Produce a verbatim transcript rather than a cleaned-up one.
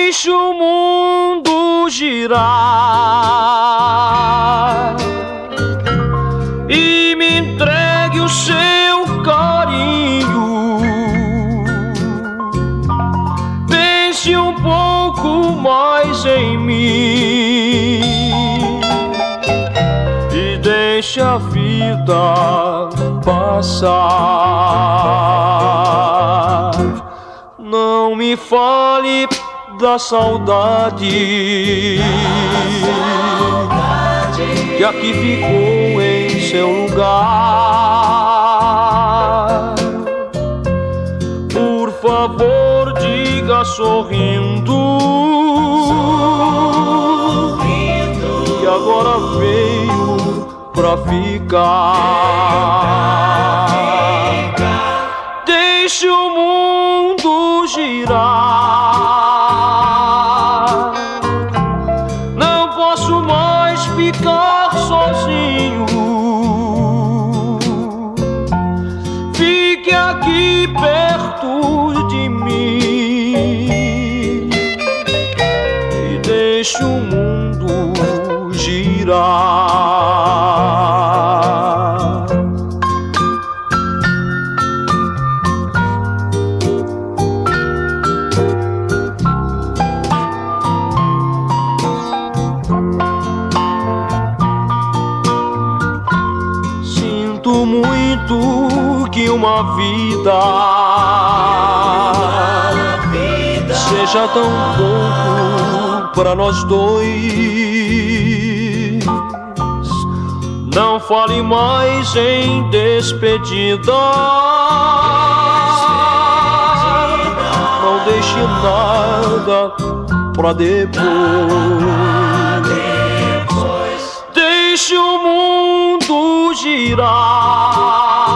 Deixe o mundo girar e me entregue o seu carinho. Pense um pouco mais em mim e deixe a vida passar. Não me fale da saudade, que aqui ficou em seu lugar. Por favor, diga sorrindo, sorrindo, que agora veio pra ficar. Deixe o mundo girar, não posso mais ficar sozinho. Fique aqui perto de mim e deixe o mundo girar. Sinto muito que uma vida, vida seja tão pouco para nós dois. Não fale mais em despedida, não deixe nada pra depois. Deixe o mundo girar